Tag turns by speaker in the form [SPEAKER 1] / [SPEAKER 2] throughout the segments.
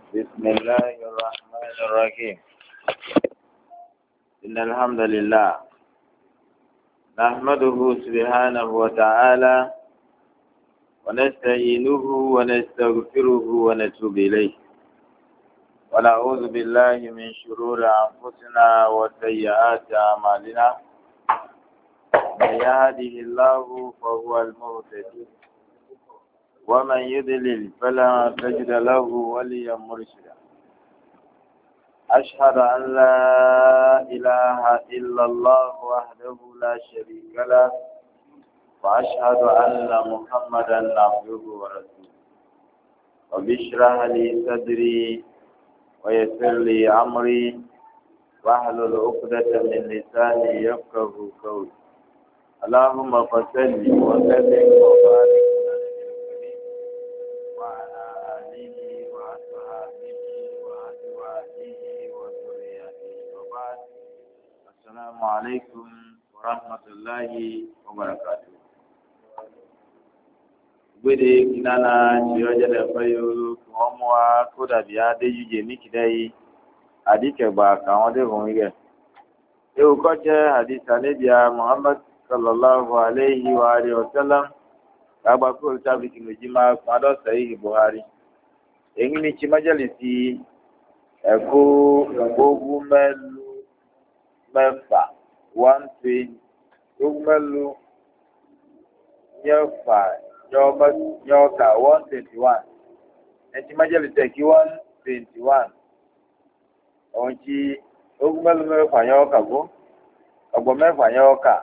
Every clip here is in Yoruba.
[SPEAKER 1] بسم الله الرحمن الرحيم. إن الحمد لله نحمده سبحانه وتعالى ونستعينه ونستغفره ونتوب إليه ونعوذ بالله من شرور أنفسنا وسيئات أعمالنا. من يهده الله فهو المهتدي ومن يضلل فلا تجد له وليا مرشدا. أشهد أن لا إله إلا الله وحده لا شريك له وأشهد أن محمدا عبده ورسوله. رب اشرح لي صدري ويسر لي أمري واحلل عقدة من لساني يفقهوا قولي. اللهم صل وسلم وبارك وعلى آله وأصحابه وأزواجه وذريته وبعد. السلام عليكم ورحمة الله وبركاته. Gbede kinana jiroje da fayo kuma ko da biya da yuje miki dai hadike ba ka wode gon ige. E o ko je hadisa ne biya Muhammad sallallahu alaihi wa alihi wasallam aba ko tabi kinu jima pado sahih Buhari. Eyin ni chi majalisi eko ogun melu mefa 120 ogun melu yefa yoka 121 eti majalisi ki 121 onchi ogun melu mefa yoka go ogbo mefa yoka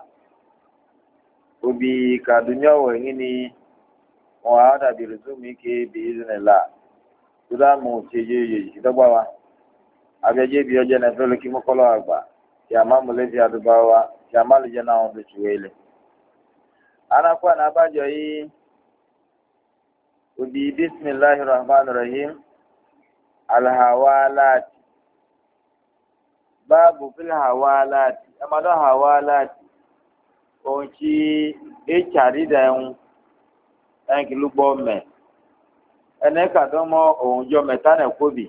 [SPEAKER 1] obi ka dunya wo ngini o ada bi ruzumi ke bi iznillah tuda mu cheje idogba wa abeje bi oje na felo ki mokolo agba ti amamu le ti adubawa ti amalu je na on de chuele ana kwa na bajo yi obi bismillahir rahmanir rahim al hawalat babu fil hawalat amado hawalat onchi echari daun en ki lugbo me ene ka domo onjo meta na kobi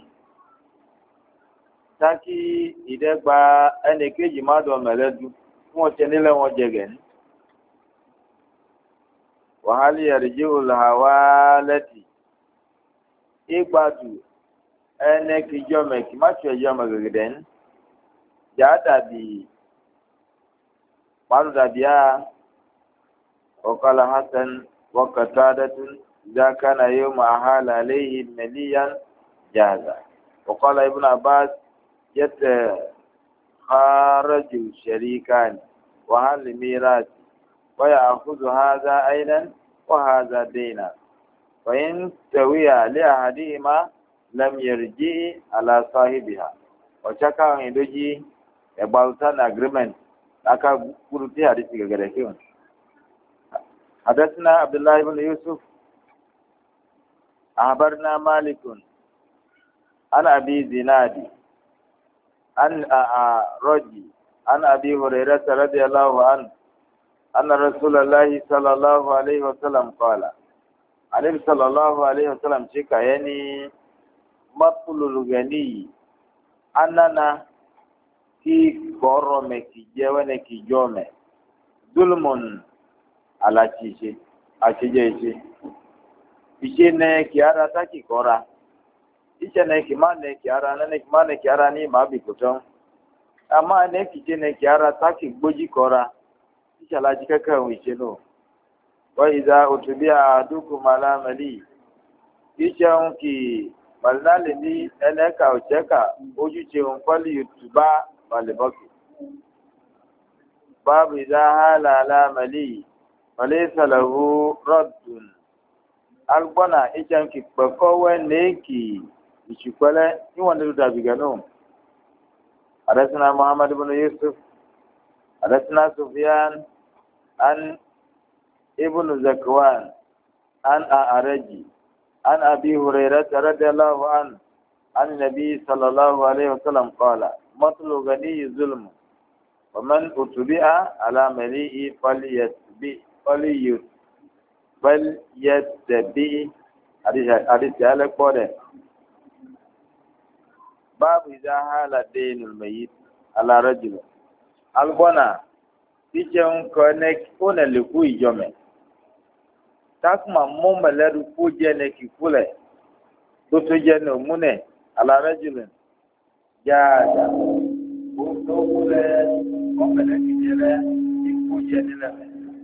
[SPEAKER 1] taki idegba ene keji ma do meledu won tenile won jegen wa hal yarji'u al hawalati igbadu ene ki jome ki ma che jome geden ja dabi قالوا دابيا وقال حسن وقتادة إذا كان يوم أحال عليه مليا جاهزا. وقال ابن عباس يتخارج الشريكان وهل ميراث ويأخذ هذا أيضا وهذا دينا وإن سويا لأحدهما لم يرجع على صاحبها وشكا عندجي يبالتان agreement aka kuruti hadisi gagare kiyon hadathna abdullah ibn yusuf ahbarna malik an abi zinadi an raji an abi hurairah radhiyallahu an anna rasulullah sallallahu alaihi wasallam qala alayhi sallallahu alaihi wasallam chika yani maqlul gani anana ki koro me ki jewe ne ki jome zulmun ala chiche achijeje iche ne ki ara ta ki kora iche ne ki mane ki ara ne ki mane ki ara ni ma bi kuton ama ne ki je ne ki ara ta ki gboji kora iche la jika ka wi che no wa iza utubia adukum ala mali iche on ki malale ni ene ka o cheka oju che on kwali yutuba walibaki babu idha hala ala mali walaysa lahu raddun albana ichan ki peko we neki ichikwale ni wanda da bigano hadathana muhammad ibn yusuf hadathana sufyan an ibn zakwan an araji an abi hurairah radhiyallahu an nabi sallallahu alaihi wasallam qala matlu gani zulm wa man utbi'a ala mali'i falyyattabi hadith ya le kode babu idza hala daynul mayyit ala rajul albona tijen connect ona le ku ijome takma mo maleru ku je ne ki kule to to je no mune ala rajul jaada o to kule ko mele ki jere ku je ne la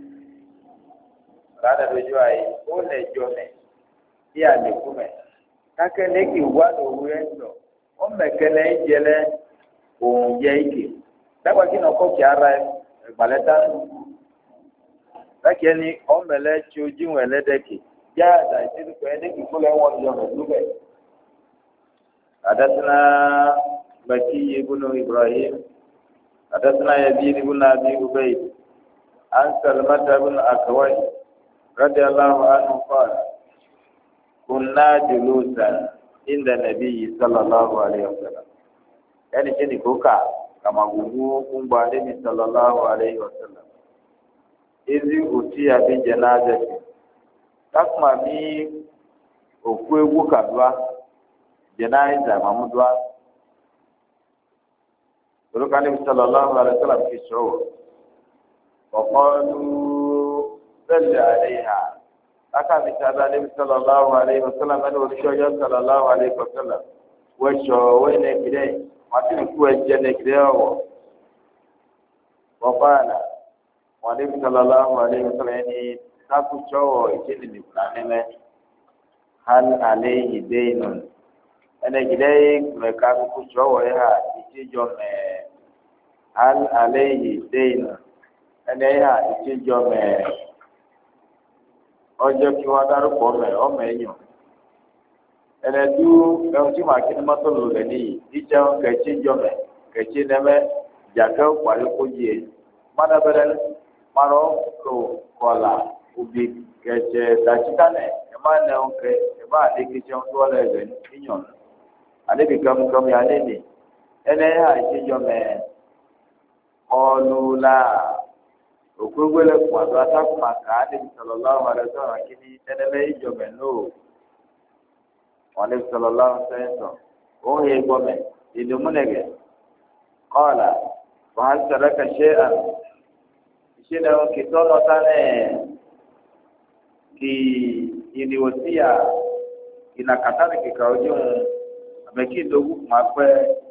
[SPEAKER 1] rada do joai o le jome ya le kume kake ne ki wa do wendo o mekele jele o je ike dagba kí n'ọkọ kí ara ìgbàlẹ́ta lákìí ẹni ọmọlẹ tí ojú wọn ẹlẹ́dẹ̀kì yá àdá ìdílùkọ ẹni kíkó lẹ́wọ̀n ní ọmọ ìlú bẹ̀. àdásínà bàkí ibùnú ibrahim àdásínà yẹbi ibùnú abi ubayd ansalamata ibùnú akawai radiyallahu anhu qala kunna julusan inda nabiyyi sallallahu alayhi wa sallam ẹni tí ni kò kà. Kama gugu kumba Nabi sallallahu alaihi wasallam izi utia bi janazati takma mi okwe wukadwa janaiza mamudwa kutoka Nabi sallallahu alaihi wasallam kisho waqalu salli alaiha aka mitaba Nabi sallallahu alaihi wasallam anu rishoja sallallahu alaihi wasallam washo wene kidai matini kuwa jene kidewo wapana walimu sallallahu alaihi wasallam yani taku chowo ichini ni planeme hal alayhi daynun ene kidei kumekaku kuchowo ya ichijo me hal alayhi daynun ene ya ichijo me ojo kiwa daruko me omenyo ene du ẹ̀hún tí màá kí ni mọ́tò lò lẹ̀ níyì ìjẹun kẹ̀kí jọmẹ̀ kẹ̀kí nẹ́mẹ́ jàkẹ́ parí kójì ẹ̀ mádàbẹ̀rẹ̀ marọ́ lò kọ̀là òbí kẹ̀kẹ́ dàtítànẹ̀ ẹ̀ má nẹ̀hún kẹ̀ ẹ̀ má àdéhùn jẹun tó ọ̀lẹ̀ rẹ̀ níyàn àdébì kẹ́mukẹ́mu yà lẹ́nì ẹnẹ́ yà ìṣe jọmẹ̀ ọlùlà òkúgbélé kùn àdó atákùmá kà àdébì sọ̀rọ̀ láwọn àdéhùn àkíní ẹnẹ́lẹ́ ìjọmẹ̀ náà. Wàlẹ́ sọlọ́lá sẹ́yìntàn òun yẹ gbọ́mẹ̀ ìlú múnẹ̀gẹ̀ kọ́ọ̀là wàá sọ̀rọ̀ kẹ̀ṣẹ́ àná ìṣe náà kì í tọ́nà sánẹ̀ kì ìdìwọ̀ síyà ìnàkàtà ní kíkà ojú ń àbẹ̀kí ìdógún máa pẹ́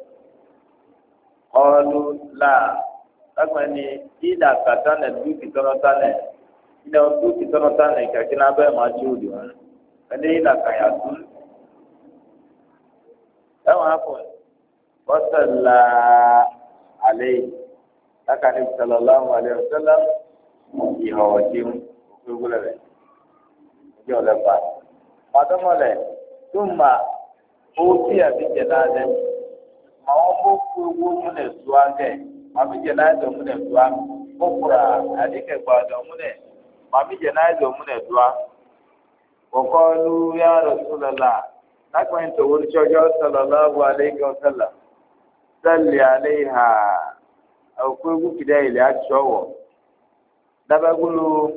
[SPEAKER 1] ọlú là lágbàá ní ìnàkàtà ní dúkì tọ́nà sánẹ̀ ìnà dúkì tọ́nà sánẹ̀ kàkí náà bẹ́ẹ̀ máa tí ó dì wọn ẹni ìnàkàyà tún. ẹwọn afọ wọsàlá alẹ lákàtí sallallahu alaihi wasallam ìhọwọ jíun òkúgbọlẹ rẹ ọjọ ọlẹpàá pàtọmọlẹ tó mà owó tí àbíjẹ náà lẹ mà wọn bó kú owó múnẹ tó àgẹ àbíjẹ náà dọ múnẹ tó à kókòrò àdìkẹgbà dọ múnẹ àbíjẹ náà dọ múnẹ tó à kọkọ lu ya Rasulullah. Nakwan to wuri chojo sallallahu alaihi wasallam salli alaiha au kugu kidai ile achowo dabagulu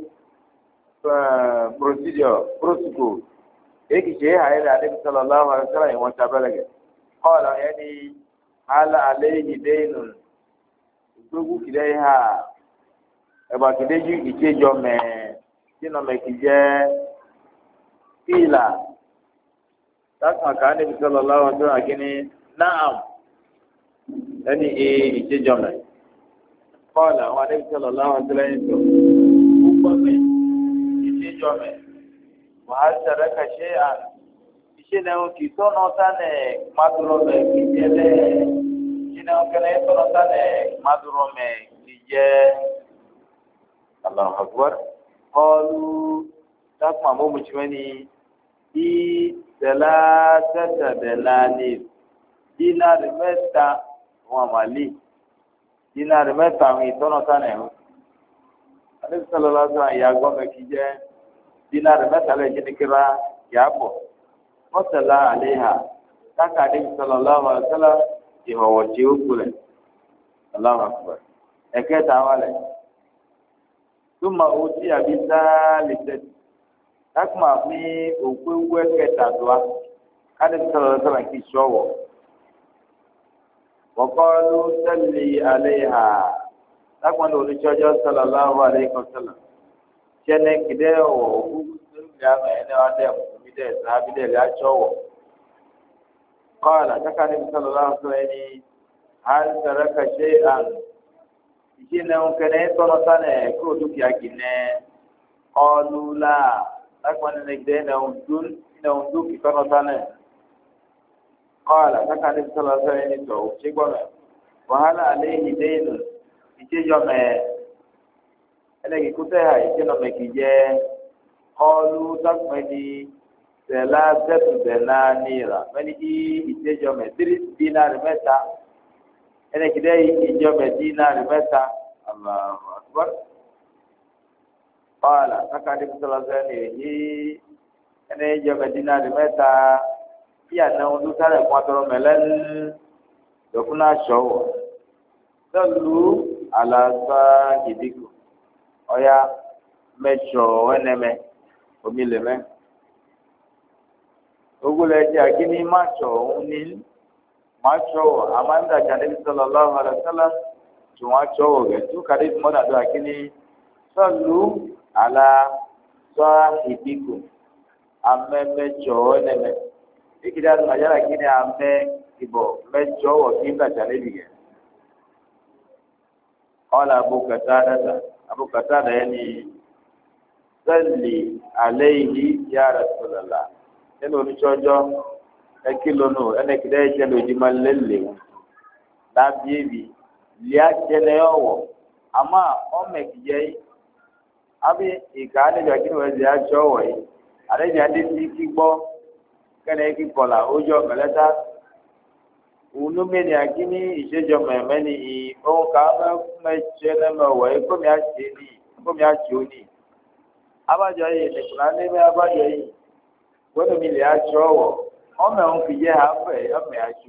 [SPEAKER 1] protocol eki je haira alaihi sallallahu alaihi wasallam wa tabalage qala yani ala alaihi daynun kugu kidai ha eba kideju ichejo me kino me kije ila takma ka Nabi sallallahu alaihi wasallam akini na'am yani ije jome qala wa Nabi sallallahu alaihi wasallam ukome ije jome wa hal taraka shay'an ije na ki tono tane maduro me kijele ije na kana tono tane maduro me kije Allahu akbar qalu takma mo mujmani Salatata delani dinari mẹ́ta wọn àmàlí dinari mẹ́ta àwọn ìtọ́nà sánà ẹ̀hún alẹ́sọ̀lọ́lá sọ àyà gbọ́mẹ̀kì jẹ́ dinari mẹ́ta lẹ́yìn ní kíra yàbọ̀ mọ́tàlá àléhà káka alẹ́sọ̀lọ́lá wàlẹ́sọ̀lá ìhọ̀wọ̀ tí ó kulẹ̀ aláwọ̀ ẹ̀kẹta wàlẹ̀ túmọ̀ òtí àbí sáà lè tẹ̀sí. Takuma mi òkú ewu ẹkẹta doa kádé sọlọ sọlọ kì í sọwọ وقالوا صلي عليها تكون لشجر صلى الله عليه وسلم كان كده ويا من هذا ميدا صحابي ده لا شو قال كان النبي صلى الله عليه وسلم هل ترك شيئا يجينا ممكن يتنطن كودك يا كنا قالوا لا تكون نجده نوندوك يتنطن قال كان النبي صلى الله عليه وسلم شيء وهل عليه دين يجي يوم ẹlẹ́gì kúta ha ìṣẹ́nà mẹ́kì jẹ́ kọlu dọ́gbẹ́ni tẹ̀lá zẹ́tùbẹ̀lá nira mẹ́ni í ìṣẹ́jọ́ mẹ́ tírí dínárì mẹ́ta ẹlẹ́gì dẹ́ ìjọ mẹ́ dínárì mẹ́ta aláwọ̀ àtúbọ̀ ọ̀là kàkà ní bisalà sẹ́ni èyí ẹni ìjọ mẹ́ dínárì mẹ́ta bí ànáwọn tó sáré fún atọ́rọ̀ mẹ́lẹ́n dọ̀kúnà sọ̀wọ̀ sọ́lù àlàsà ìdíkù. Ọya mẹtsọ ẹnẹmẹ omi lè mẹ ogolo ẹdí akíní matsọ òun ní matsọ amáńdàjà níbi sọlọ lọhùn alẹsọlá tí wọn atsọ wọ rẹ tó kàdé tí mọdàdó akíní sọlù àlà sọ ìdíkù amẹ mẹtsọ ẹnẹmẹ ìkìdá tó nàjà akíní amẹ ìbọ mẹtsọ wọ kí ndàjà níbi yẹn ọlà abúkẹtà dàda. Abu Qatada yani salli alayhi ya Rasulullah nínú oníṣọ́jọ́ ẹkìlónù ẹnẹkìdá ìjẹlẹ òjìmá lélẹ̀ lábí èbí lè àjẹlẹ ọwọ́ àmọ́ ọmọkìjẹ yìí àbí ìka níbi àkínú ẹ̀jẹ̀ àjọ ọwọ́ yìí àlejò adé ti kí gbọ́ kẹ́nẹ́ kí kọ̀là ojú ọ̀mẹ́lẹ́ta unumeni akini ìṣèjọ mẹmẹni yìí ohun ká mẹtsẹ nẹmẹwọ yìí kómi àti ní kómi àti òní abájọ yìí nìkùnà níbẹ abájọ yìí wọn mi lè atsọ wọ ọmọ ẹhún fi jẹ afẹ ọmọ àtsọ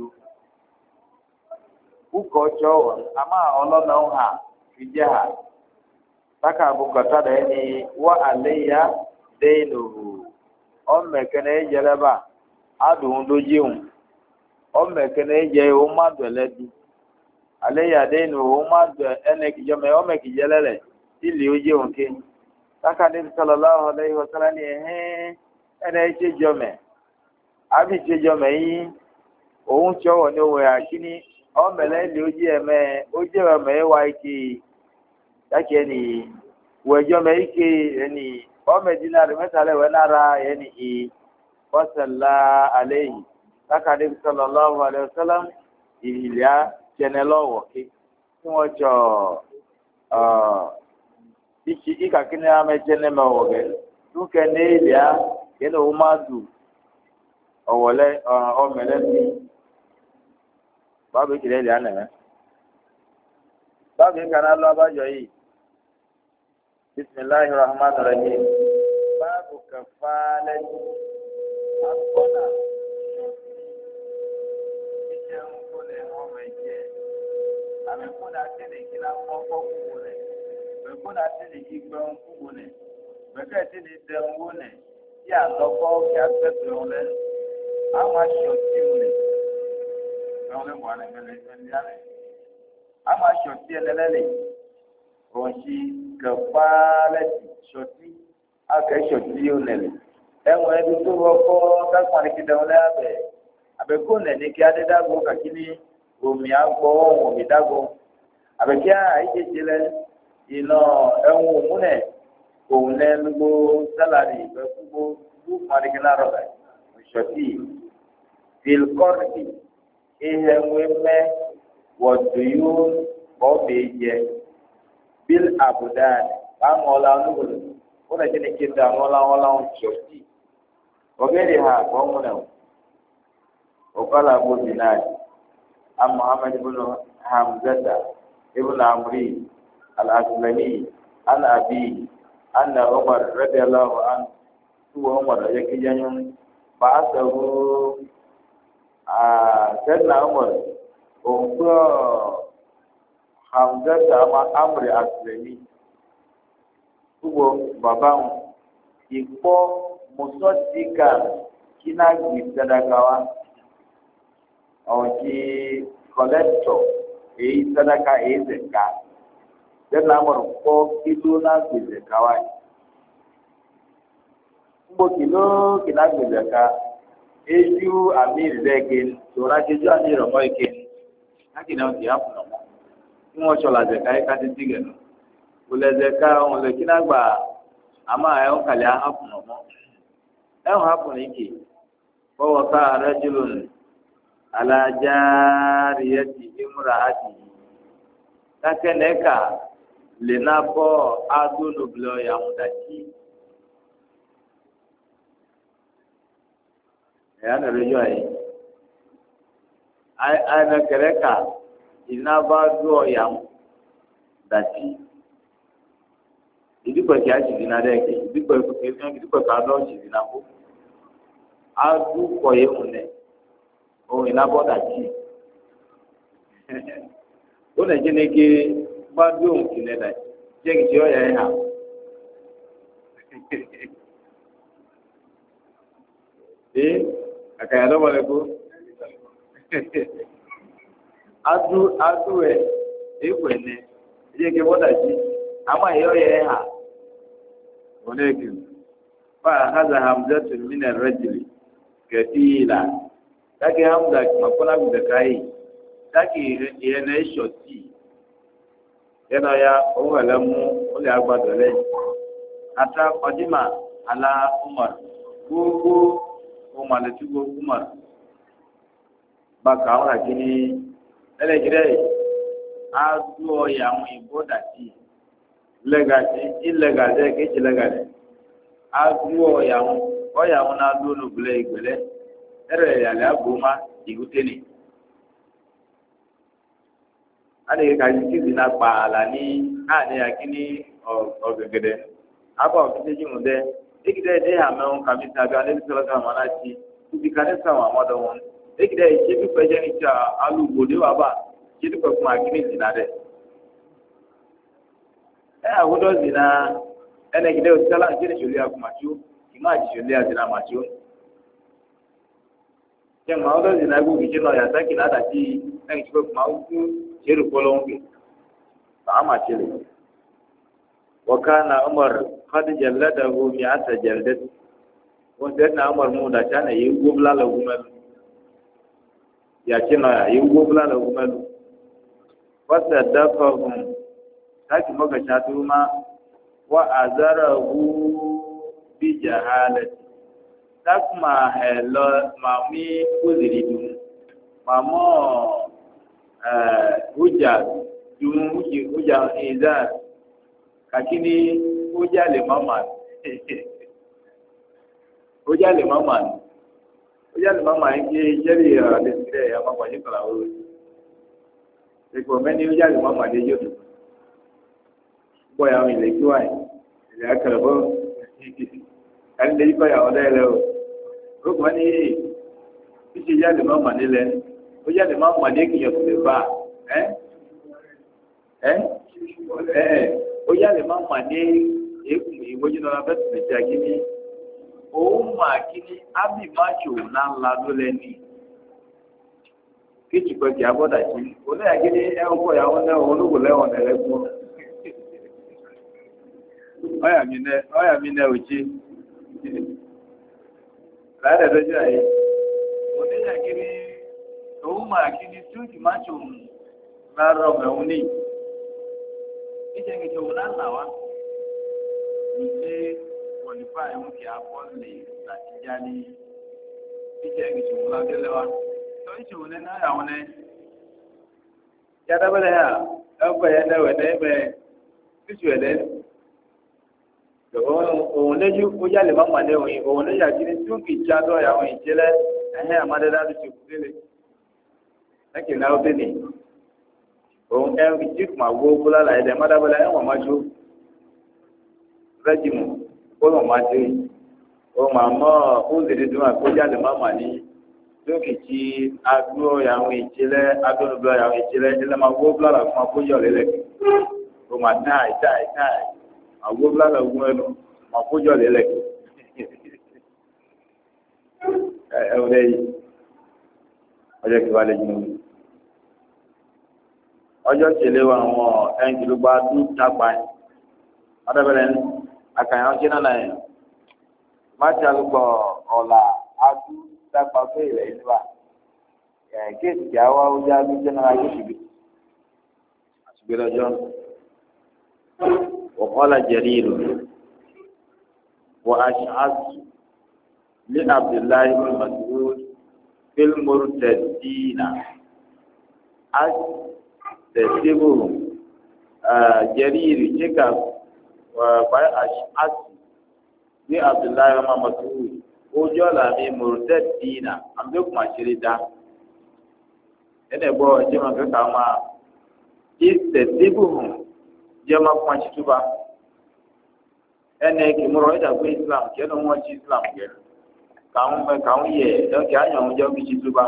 [SPEAKER 1] kúkọ tsọ wọ àmà ọlọmọ ẹhún hà fi jẹ hà taka abukọta dẹ ni wọ alẹ ya dẹyìn òhù ọmọ ẹkẹnẹ yẹlẹba adùn dójìhùn. Ọmọ ẹkẹnẹ jẹ ohun má dùn ẹlẹbi alẹ yàdé nu ohun má dùn ẹnẹ kìjọ mẹ ọmọ kìjẹ lẹlẹ tí lè ó jẹ òun ké sákàdé sọlọlá ọlẹ ìwọsọlá ni ẹhẹn ẹnẹ ṣe jọ mẹ àbí ṣe jọ mẹ yín òun tí ọwọ ní owó àkíní ọmọ ẹlẹ lè ó jẹ ẹmẹ ó jẹ ọmọ ẹ wá ike yàkì ẹni wẹjọ mẹ ike ẹni ọmọ ẹdínlá rẹ mẹta lẹwẹ nára ẹni ì wọsẹlá alẹ yìí. Lákàdé sallallahu alaihi wasallam ìhìlíà jẹnẹlọ́wọ̀ kí tí wọ́n jọ ìkàkínní amẹ́jẹnẹmẹ́wọ̀ gẹ̀ dúkẹ́ ní ìhìlíà kí ni òun máa dù ọ̀wọ̀lẹ́ ọmọlẹ́bí báwo kìlẹ̀ ìhìlíà nẹ̀mẹ́. Báwo kìlẹ̀ lọ abájọ yìí bisimilahi rahman rahim báwo kẹfà lẹ́yìn agbọ́nà. Amekuna tele kila kɔkɔ kuku lɛ, mekuna tele igbɛn kuku lɛ, mekɛ tele dɛnwo lɛ, tí alɔkɔ kí agbɛgbɛ lɛ, ama sɔ tiw lɛ, gbɛn lɛ bɔ alɛ mɛlɛ ɛlia lɛ, ama sɔ tiɛ lɛ lɛ, ɔsi kɛfà lɛ sɔti, akɛ sɔti yɔ lɛ lɛ, ɛwɔ ɛdi tó wɔ kɔ kakpani ki dɛn lɛ abɛ, abɛko lɛ ní kí adé dàgbò kakini. Omi agbɔ omi dago abeke ayitsetse lɛ yinɔ ɛŋu múnɛ òun lɛ nugbo sálárì gbɛgbó dúkùmádìgì náà rɔbɛ òṣòtì filkɔrìtì ihẹ̀wé mɛ wɔdùyú bɔbɛ jɛ bil abudan báŋɔlá nugbolo wọn lè tẹ̀lé kéde àŋɔlá òṣòtì ɔgẹ́dẹ̀ ha kɔŋmúnɛ òkàlà bóbi náà. عن محمد بن حمزة ابن عمري الأسلمي عن أبيه أن عمر رضي الله عنه هو عمر يكي بعثه سيدنا عمر وهو حمزة مع عمرو الأسلمي هو باباه يقول مصدقا كنا جسدكوا ọ̀nkí collector èyí sadaka èyí zẹka yẹn amọ̀rọ̀ kọ́ kìló náà gbé zẹka wáyé gbogbo kìló gbé zẹka eju àmì ìrẹ́gẹ̀ tòun akéjú àmì ìrọ̀mọ́ ike láti náà ti hàpù nọ̀mọ́ tí wọ́n sọ̀rọ̀ zẹka yìí ká ti ti gẹ̀ nù wòlẹ̀ zẹka òun lè kí náà gbà àmọ́ ẹ̀ ń kàlẹ́ hàpù nọ̀mọ́ ẹ̀ ń hàpù nìkì fọwọ́ ká rẹ́jùlù alájárìyẹ́tì ìmúraàtì kákẹ́nẹ́ka lè ná bọ́ adónobìlẹ̀ yàmùdàjì ẹ̀yà nàrẹ́ yọ ẹ̀ àyìnbẹ̀kẹ̀rẹ́ka iná bá dúọ̀ yàmùdàjì ìdíkọ̀kì àṣìṣìnà dẹ́kẹ̀ ìdíkọ̀kì àdọ́ọ̀ṣìṣìnà kó adúkọ̀ yẹ̀ múnẹ̀. Ohun ìnábọ́dà jì ó lè jẹ́ nege bá bí òun kìlẹ̀ dà jẹ́ kìí ṣe ọ̀yà ẹ̀ hà ee àkàyà lọ́wọ́ rẹ̀ kó adú ẹ̀ èkó ẹ̀ nẹ jẹ́ kìí bọ́dà jì àmọ́ ẹ̀ ọ̀yà ẹ̀ hà wọ́n lè kì fà hàzà hamzatu minna rajuli kẹfìlà. Taki hamza makona bizakai taki yene shoti yana ya owalamu ole agbadole ata qadima ala umar gugu umar tugo umar baka ora kini ele gire azu ya mu ibodati legati illegale ke illegale azu ya mu o ya mu na dulu gule igule ẹrẹ yàrá agbóhùnmá ìhútẹ́lì adìyẹ kàdí tìbí náà pa àlà ní àní àkíní ọ̀gẹ̀gẹ̀dẹ̀ abọ́ ọ̀fíìsì jùmọ̀ dẹ́ ekidẹ́ ẹ̀dẹ́ àmẹ́wọn kàmí tàbí alẹ́ sọ̀rọ̀ sọ̀rọ̀ àmọ́ láti kùbí kan ẹ̀sẹ̀ àwọn àmọ́dọ̀ wọn ekidẹ́ ìṣẹ́dúpẹ́ jẹ́ ní ti alùpùpù níwà bá ìṣẹ́dúpẹ́ fún àkíní ìdìnnà dẹ̀ ẹ̀ àwùjọ zìnnà ẹnẹ́gidẹ́ òṣìṣẹ́ láti ṣe ìṣòlẹ̀ àkùmàṣó ìmọ̀ àṣìṣòlẹ̀ àdìnnà àmàṣó jẹ́ màá lọ́dọ̀ ìdìnnà gbogbo ìṣe náà yàtọ̀ kì náà dàtí ẹ̀yìn tí kò máa ń kú ṣeré pọ́lọ́wọ́n gbé bàá máa ṣe lè. وكان عمر قد جلده 100 جلدة وسيدنا عمر مو داشان يغوب لا لغمل ياكينا يغوب لا لغمل فصدقهم تاكي مكا شاتوما وأزره بجهالة takuma hello mami kuziridu mamo huja izar kakini huja le mama nke jeri desire ya mama ni kala o eko meni huja le mama de yoto boya mi le kiwai ile akara bo kan de ko ya odele o rúkùn ní ṣíṣe jáde máa mà nílẹ̀ ó jáde máa mà ní èkìyàn tó lè bá ó jáde máa mà ní èkùn ìwọ́jú náà fẹ́ tẹ̀lé jà kíní òun mà kíní ábì máa ṣòwò náà ńlá ló lẹ́ni kí jùpẹ́ kí abọ́dà sí oníyà kíní ẹ̀kọ́ ìyàwó náà olóògùn lẹ́wọ̀n ẹ̀rẹ́gbọ́n ọ̀yà mi náà ò jí. Láàrẹ̀ lọ́jọ́ ayé, oníyà kiri, òun máa kiri tí ó ti máa ṣe òun lára ọmọ ẹ̀hún ní. Ìjẹ́gẹ̀jẹ̀ òun náà làwá. Ìṣe wọ̀lífà ẹ̀hún kì á bọ́ lè láti já ní ìjẹ́gẹ̀jẹ̀ òun lábẹ́lẹ́ wa. Tọ́ ìṣòwò ní náà àwọn ẹ̀. Yàtọ̀bẹ̀rẹ̀ yà, ẹ̀kọ́ yẹn náà wẹ̀ náà ẹ̀bẹ̀ fíṣù ẹ̀lẹ́. Òun lẹ́jú ó yálè má mà lẹ́wọ̀n òun lẹ́jú àkíní tí ó kì í já lọ́ọ̀yà àwọn ìjẹ́lẹ̀ ẹ̀hẹ́ àmàdẹ́dá ló ti kú délé ẹ̀kì náà ó délé òun ẹ̀rù tí kò máa wó bọ́lá ẹ̀dẹ̀ mádàbọ́lá ẹ̀wọ̀n máa jó rẹ́jìmù ó lọ́ máa dé òun máa mọ́ ó lè dé tó máa kó yálè má mà ní tí ó kì í ti agbóọ̀yà àwọn ìjẹ́lẹ̀ agbóọ̀yà àwọn ìjẹ́lẹ̀ ẹ̀dẹ̀ máa wó bọ́lá fún akójọ́ lélẹ̀kẹ̀ òun máa táì àwọn blára ogun ẹnu ma kójọ lélẹ̀ ẹ̀wọ̀n lẹ́yìn ọjọ́ kí wá lè jùlọ ọjọ́ tẹ̀lé wa àwọn ẹnjìlúgba dún dàgbà yìí ọdọbẹ̀rẹ̀ àkànyà ọjọ́ náà yẹn máti alùpọ̀ ọ̀là adú dàgbà fún ilẹ̀ yìí wa kéèkì tí a wá ọjọ́ adú jẹ́nara kéèkì àṣùgbẹ́rẹ́ ọjọ́ wọ́kọ́lá jẹ̀rí ìlú wọ́n aṣáájú ní abdullahi mas'ud filmurtadina tẹ̀síbù jẹ̀rìírì jíkà báyìí àṣì ní abdullahi ọmọ mọ̀tòwù ojú ọ̀la mi murtadina àmdókùn àṣírí dá ẹnẹ gbọ́ jẹ́mọ̀ kẹta máa kí tẹ̀síbù jẹ́mọ̀ kún àṣìtúbà ẹnẹ kìmúrọ̀ ẹ̀dá pé islam kí ẹnu wọn jí islam kẹ kàwọn yẹ ẹ̀kẹ́ àyàn jẹ́ kí ṣìtúbà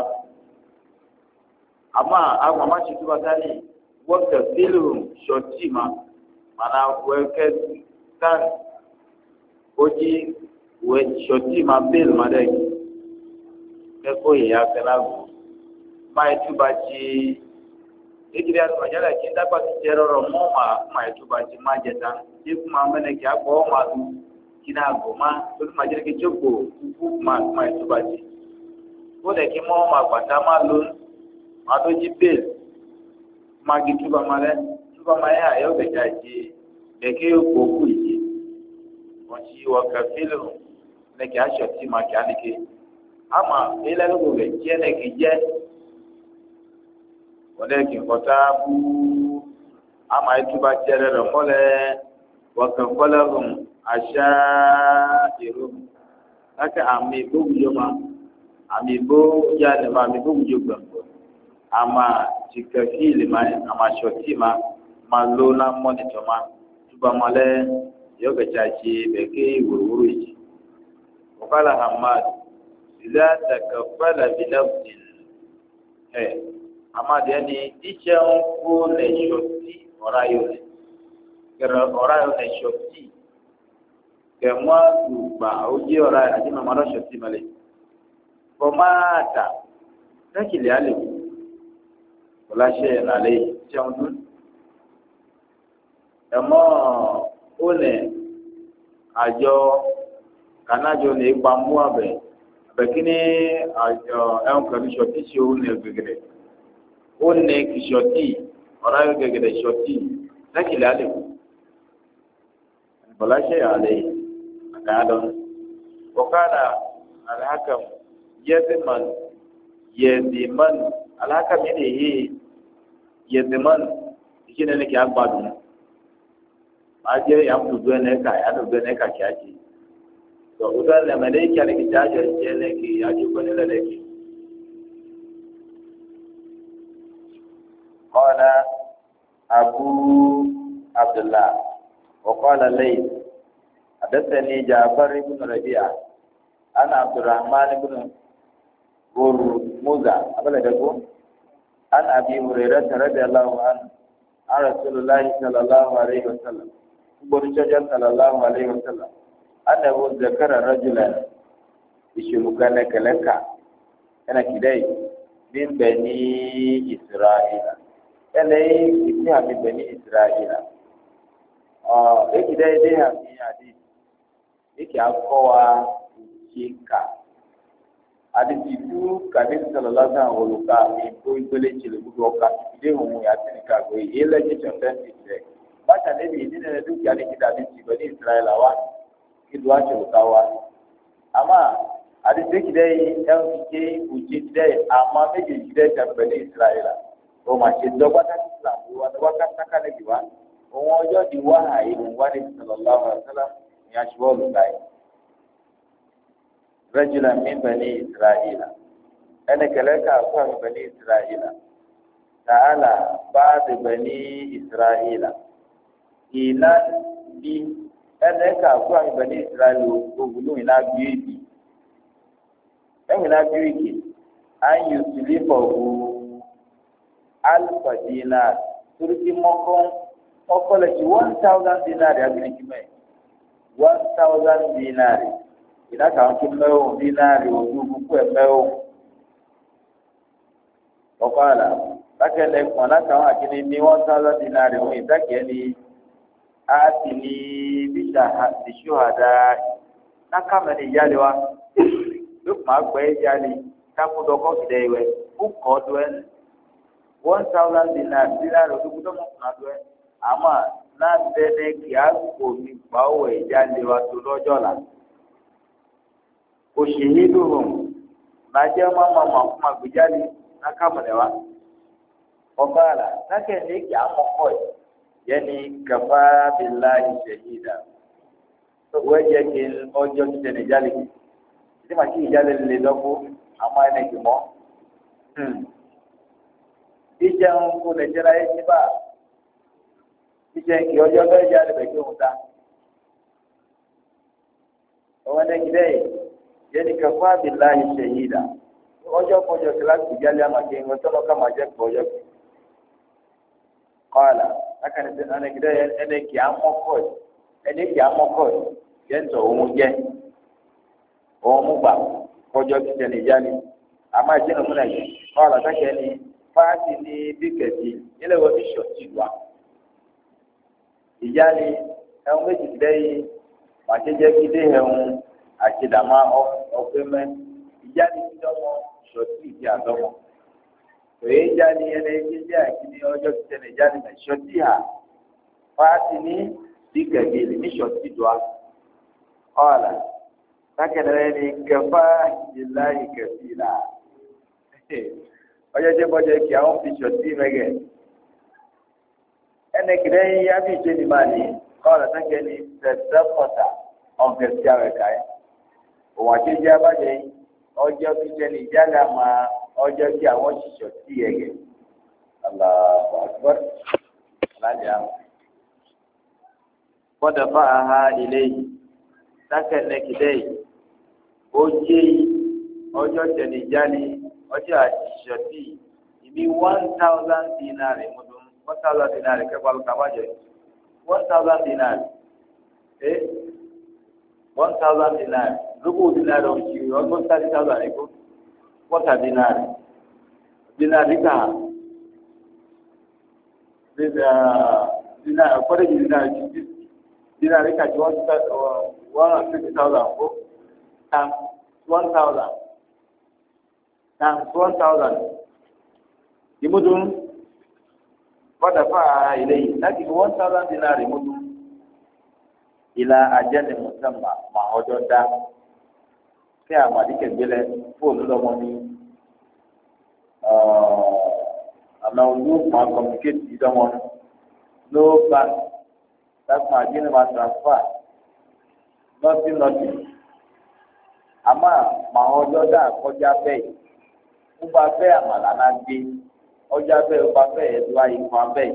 [SPEAKER 1] àmọ́ àwọn àmà ṣìtúbà dání wọ́pẹ̀ fílù ṣọ̀tì ma mana wẹ́kẹ́ tán ojí wẹ́ ṣọ̀tì ma bẹ́ẹ̀lì ma dẹ́ kẹ́kọ̀ọ́ yìí afẹ́lá gùn máa túbà jí ekiri àti màjálà kí n dábàá ti jẹ́ rọrọ̀ mọ́ máa túbà jí má jẹ tán tí kò máa mẹ́lẹ̀ kí a gbọ́ máa dùn kí náà gùn má lórí màjálà kí jókòó kúkú máa túbà jí kó lè kí mọ́ máa gbàtà má lónìí máa tó jí bẹ́ẹ̀lì magi tuba male tuba maya ayo bejaji beke ko kuiji wonchi wakafilu leke ashoti makanike ama ile lugo be jene kije wale ki kotabu ama tuba jere ro mole wakafalahum ashairum aka ami bugu yoma ami bo ya ne ma mi bugu yoma ama chikafili ma ama shoti ma malola monitor ma tuba male yoga chachi beke wurwuru ji wakala hamad idza takaffala bi nafsin ama yani iche ko le shoti orayo ne shoti kemwa tuba oji orayo ajima mara shoti male komata takili ale wọlá ṣe ìrànlẹ jẹun dún ẹmọ ònẹ àjọ kanájọ lè pa mú abẹ abẹkíní àjọ ẹwọn pẹlú ṣọtí ṣe ònẹ gẹgẹdẹ ònẹ kìṣọtí ọ̀rá yóò gẹgẹdẹ ṣọtí lẹ́kìlẹ̀ àlẹ wọlá ṣe ìrànlẹ àkàyàdọ wọkàdà alhakam yẹdìmán alhakam yẹn lè yẹdìmán ìṣẹ̀lẹ̀ ní kí a gbádùn máa jẹ yàtúndú ẹnẹ ká kí a jẹ tó o tó ẹnlẹ mẹlẹ kí a lè kí a jẹ jẹ lẹ kí a jẹ gbọdọ lẹ kí. قال أبو عبد الله وقال ليث حدثني جعفر بن ربيعة أنا عبد الرحمن بن هرمزة أبلغكم عن أبي هريرة رضي الله عنه عن رسول الله صلى الله عليه وسلم برشجة صلى الله عليه وسلم أنه ذكر رجلا يشمكن لك أنا كداي من بني إسرائيل ẹlẹ́yìn ìpín àmì bẹ̀ní ìsirayìlá èkìdá ẹdẹ àmì àdé èkì akọ wa ìṣe ká àdìsíjú kàdéhùn sọlọ lásán olùkà ìbò ìgbélé ìṣẹlẹ gbogbo ọkà ìdílé òun àti nìkàgbé èyí lẹ́yìn tẹ̀síǹtì rẹ̀ bàtà níbi ìdílé rẹ̀ dúkìá ní kíkà àdìsí bẹ̀ní ìsirayìlá wa kílù àṣẹwòká wa àmà àdìsí èkìdá yìí ẹ̀hún ti ṣe òjì ìdílé àmà méjèèjì ìdílé ìjàmbá bẹ̀ní ìsirayìlá o ma ṣe dọ́gba tá islam wa dọ́gba ká sáká lẹ́bi wa òun ọjọ́ di wá àyè òun wá ní sallallahu alaihi wasallam ní aṣọ olùkà yìí rẹ́jùlá mi bẹ̀ ní israẹ̀lá ẹnì kẹlẹ́ ká fún mi bẹ̀ ní israẹ̀lá tààlà báàdì bẹ̀ ní israẹ̀lá ìná bí ẹnì ká fún mi bẹ̀ ní israẹ̀lá òwúlò ìná bí èbí ẹ̀wọ̀n ìná bí èkì àyè òsìlè pọ̀ òwú. Alfa dinar turki mokon okolaci 1000 dinari abin kime 1000 dinari ina ka wanki mewo dinari ojubu ku mewo ọkọọla takẹlẹ kpọnà káwọn akíní ní 1000 dinari wọn ìdákẹ́ni àti ní bíṣọ̀hádà nákàmẹ́ni ìyáálé wa ló kùmà gbẹ́ ìyáálé kákúndọ̀kọ́ kìdẹ́ ìwẹ̀ kúkọ́ dùẹ́ 1000 dinari olùkúdọ́ mọ̀kùnà dùẹ́ àmọ́ náà dẹ́nẹ́ kí á kò ní gbàwọ̀ ìyáálé wa tó lọ́jọ́ la òṣèlú lóhùn nàjẹ́ mọ́mọ́ kúmà gbéjáde nákàmẹ́ni wa ọbaala nákẹ́ni kí á mọ́kọ́ yìí. Yani kafa billahi shahida waje ke ojo ti ne jale ti ma ki jale le dogo ama ne ki mo ije on ko le jera e ti ba ije ki ojo be jale be ki unta o ne ki dai yani kafa billahi shahida ojo ko jo kala ki jale ama ke ngo to kama je ko ojo qala akan se ana gida ene ki amoko yento ohun je ohun gba kojo ti teni jani ama je no muna yi qala takeni fati ni biketi ile wo bi shoti wa ijani ehun meji dei ma je kide ehun ati dama o pe me ijani ti domo shoti ti adomo oye jani ene kije akini ojo tene jani na shoti ha fati ni dikabili ni shoti dwa qala takana ni kafa billahi kafila ojo je bojo ki awon fi shoti mege ene kide ya bi je ni mani qala takani tadafata on kesiawe kai o wa je ja ba je ojo ki tene jala ma ọjọ́ tí àwọn ṣiṣọ́ sí ẹ̀gẹ̀ Allahu Akbar lájà gbọ́dọ̀ fà á ilé yìí sákẹ̀lẹ̀ kìdẹ́ yìí ó jẹ́ ọjọ́ tẹ̀lẹ̀jáde ọjọ́ àṣìṣọ́ sí ibi 1000 dinari mọ́tún 1000 dinari kẹfà ló kàwá jẹ 1000 dinari 1000 dinari lókù dinari òṣìṣẹ́ ọgbọ́n 30,000 ẹ̀kọ́. Wata dinari ka dinari kwada dinari ka ji 150,000 ko times 1,000 times 1,000 imudun wada fa ilai laki 1,000 dinari imudun ila ajali musamman ma ọjọ́ dá kí àmàdíkẹ gbélé fóònù lọmọ ní àmà olú máa kọmíkéètì lọmọ ló bá dákùn àdínní máa transfer nọtí àmà màá ọjọ́ dá kọjá bẹ́ẹ̀ ó bá bẹ́ẹ̀ àmàlà náà gbé ọjà bẹ́ẹ̀ ó bá bẹ́ẹ̀ ẹ̀dùn àyíkọ́ abẹ́ẹ̀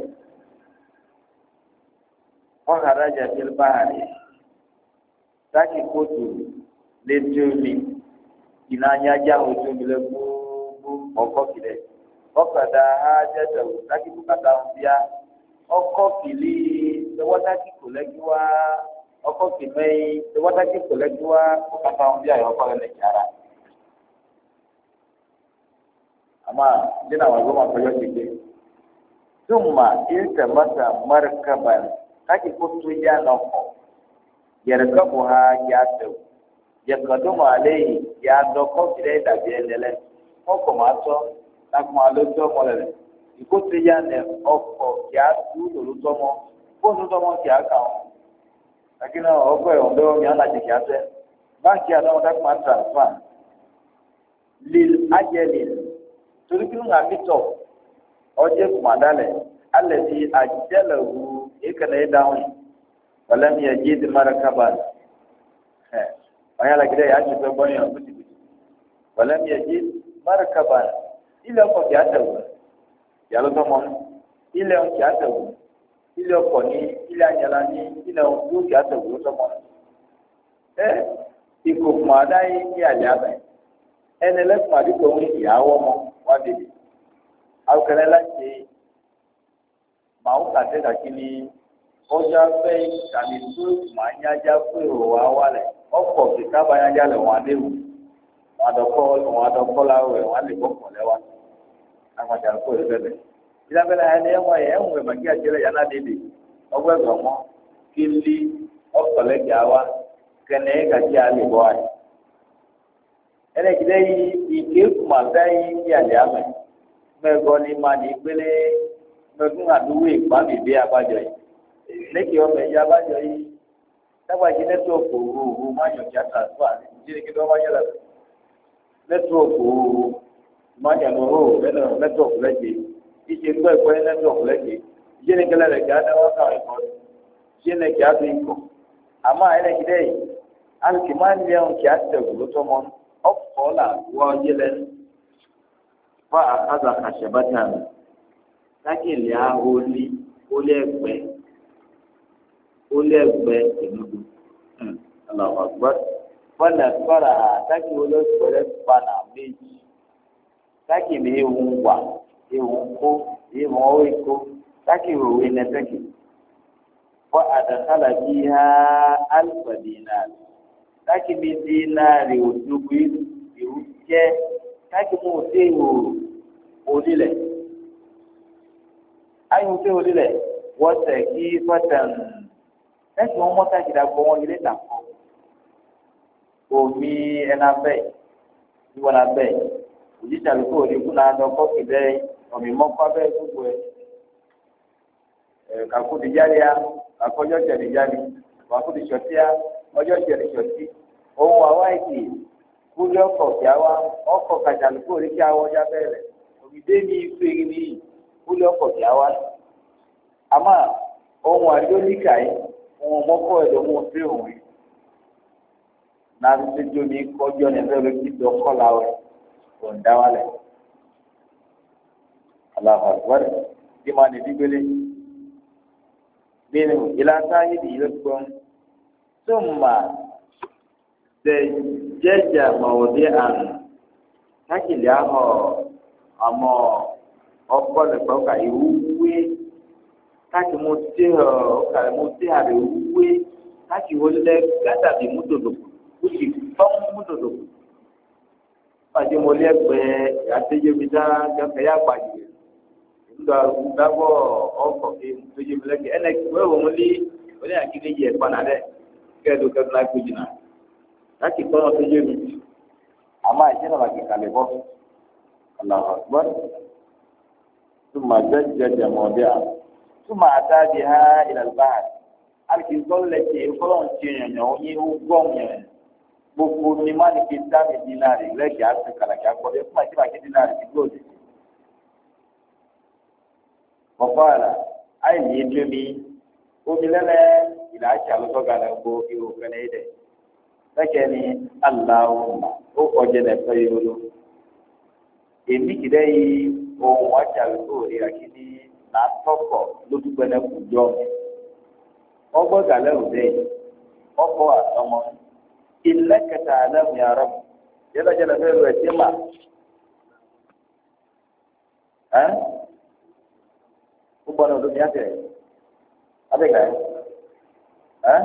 [SPEAKER 1] wọ́n kàrà jẹ́ fílí báyìí sáàkì kóòtù létí omi ìnáyájá ojú omi lẹ gbogbo ọkọ kìlẹ ọkadà ájẹsẹwò sáàkì bùkátà ń bíá ọkọ kìlí tẹwọtákì kò lẹkí wá ọkọ kìmẹyìn tẹwọtákì kò lẹkí wá bùkátà ń bíá ọkọ lẹ jàrá àmà nínú àwọn ọgbọ́n àkọyọ ti gbé túmọ̀ ìtẹ̀mọ́tà mọ́rẹ́kábà sáàkì kó tó yá lọ́kọ̀ yẹ̀rẹ̀kọ́bù ha yá tẹ̀wò. Yẹ̀kọ̀dúnmù alẹ́ yìí yà á dọ́kọ́ kìlẹ̀ dàbí ẹlẹ́lẹ́ ọkọ̀ máa tọ́ lákùn alójú ọmọ rẹ̀ ìkóso yá nẹ ọkọ̀ kì á tú lòlútọ́mọ fóònù tọ́mọ kì á kà wọ́n. Akínà ọkọ̀ ẹ̀ ọ̀dọ́ mi ànàjì kì á tẹ́ báńkì àdáwọn dákùn máa transfer lil ajẹ́lì torí kí ló ń hà mítọ̀ ọjẹ́ kùmàdálẹ̀ alẹ́ ti àjẹ́lẹ̀ wù ékàlẹ̀ ẹ̀dáhùn wàlẹ́mi ẹ̀jẹ̀ ti mara kábàlì wanyala gida ya ce sabon yan kuti walam yaji markaban ile ko ya tawu ya lo tomo ile on ya tawu ile ko ni ile anyala ni ile on du ya tawu tomo iko ma dai ya ya ba ene le ma di ko ni ya wo mo wa de au kana la ke ma o ka te da kini ọjà fẹ́ tàbí tó máa ń yájá pé òwò awálẹ̀ ọkọ̀ kíkà bá yájá lẹ̀ wọ́n adéwò wọ́n adọ́kọ́ láwẹ̀ wọ́n lè bọ́kọ̀ lẹ́wà àgbàjà kó ìbẹ̀lẹ̀ ìdábẹ́lẹ̀ ẹni ẹ̀wọ̀n ẹ̀ ẹ̀wọ̀n ẹ̀mọ̀kí àjẹlẹ̀ yàrá dèdè ọgbẹ́gbẹ̀ mọ́ kí n lé ọkọ̀lẹ́gà wa kẹ́nẹ́ gàdí alẹ́ bọ́ àyè ẹnìkìlẹ̀ yìí ìké kùmà bẹ́ẹ̀ yìí àlẹ́ àmẹ́ mẹ́gọ́ ni má ní gbélé mẹ́gún àdúgbò ìpamì bí abájọ yìí lẹ́kì ọmọ ẹ̀yà abájọ yìí tábàjì nẹ́tíwọ̀kì òru má yàn kí á tàǹfà jíjìn kí ló má yẹ lẹ́nu nẹ́tíwọ̀kì òru má yàn lóró lẹ́nu nẹ́tíwọ̀kì lẹ́jẹ̀ ìṣe gbọ́ ẹ̀kọ́ yẹn nẹ́tíwọ̀kì lẹ́jẹ̀ jíjìn kí lẹ́nu kí á dáwọ́ káwọn ẹ̀kọ́ jíjìn kí á tó ikọ̀ àmọ́ ẹnìkìlẹ̀ yìí alùpùpù má ń lẹ́hùn kí á tẹ̀ wùlọ́ tọ́mọ́ ọkọ̀ là wọ́ yẹlẹ́ fún àkàzà àṣẹbátà mi lákìlì aholi ó lẹ́gbẹ́ ìmúdu aláwọ̀ àgbọ̀ fọlẹ̀ fọ́ra tákì olóṣèlú padà méjì tákì mi ewu wà ewu kó ewu ọwọ́ ikó tákì òwe nẹ́tẹ́kì fọ́ àdàkálà bí ha alfa dinari tákì mi dinari òdòdó ìwú jẹ́ tákì mo dé ìwò onílẹ̀ ayé mo dé onílẹ̀ wọ́n tẹ̀ kí fọ́tàn ẹsùn wọn mọta jìdá gbọ wọn ilé dàpọ omi ẹnà bẹ́ẹ̀ ìwọnà bẹ́ẹ̀ òjijì àlùkò òdìkú náà dọkọ kìdẹ ọmọ ìmọkọ abẹ gbogbo ẹ kàkó dìjáde ya kàkó ọjọ jẹ dìjáde kàkó dìṣọtí ya ọjọ jẹ dìṣọtí ohun àwa ìkè kúlẹ ọkọ kí àwa ọkọ kàjà àlùkò òdìkí àwa ọjà bẹ̀rẹ̀ òmìdé ní ife ní kúlẹ ọkọ kí àwa àmà ohun àdéhùnìkà yìí wọn mọkọ ẹlòmọ sí òun yìí náà ti tó ní kọjọ ní ẹgbẹ́ lókè tó kọlà wẹ kò ń dá wa lẹ aláwọ àgbọdẹ bí máa ní bíbélé nínú ìlànà yìí nìyí ló gbọ́n tó mà tẹ jẹjà mọ̀wọ́dé àná kákìlì àhọ àmọ́ ọkọ lẹ́gbọ́n kà ìwúwé káàkiri mo tẹ ọkàlẹ mo tẹ àrẹ wúwé káàkiri wọlé lẹ gàdà bí múdòdò kó sì fọ́n múdòdò pàṣẹ mo lé ẹgbẹ́ àtẹjẹmí dá gẹ́gẹ́ yá gbàdìyẹ nígbà gbàgbọ́ ọkọ̀ kí àtẹjẹmí lẹ́kẹ̀ ẹ̀ lẹ́kẹ̀ wọ́n wọ́n lé wọ́n lé àkíní yẹ ẹ̀pánà rẹ̀ kẹ́ẹ̀dọ́ kẹ́ẹ̀dọ́ náà gbé jìnnà láti tọ́ àtẹjẹmí àmọ́ àìsí náà kì kàlẹ́ bọ́ aláwọ̀ gbọ́n tó máa jẹ́ jẹmọ́ bí a. ثم أتى بها إلى البحر aliki sọlẹ tẹ fọlọ́n tẹ yẹn onye gbọ́n yẹn gbogbo ní má ní kí dáàbì dínárì lẹ́gẹ̀ẹ́ àti kàlàkì akọ́dẹ fún àti bàkí dínárì ti gbòòdì. Bọ̀fọ́ àlà ayé ní ètò mi omi lẹ́lẹ́ ìlà àti àlùtọ́ gàdá gbó ihò kẹ́lẹ́ yìí dẹ̀. Lẹ́kẹ̀ẹ́ ni aláwọ̀ ó kọjá lẹ́fẹ́ yìí ló. Èmi kìdẹ́ yìí ohun àti àlùtọ́ òde àkíní náà tọkọ̀ lójúgbẹ́lẹ́ kù jọ mi. Ọgbọ́n gàlẹ́ òde yìí ọkọ̀ àtọmọ ìlẹ́kẹ̀tà àlẹ́mú yàrá mu yẹ́n lọ́jọ́ lọ́fẹ́ rẹ̀ ṣé mà ẹ́ gbogbo ọ̀nà òdòdó yàtẹ̀ abẹ́gà ẹ́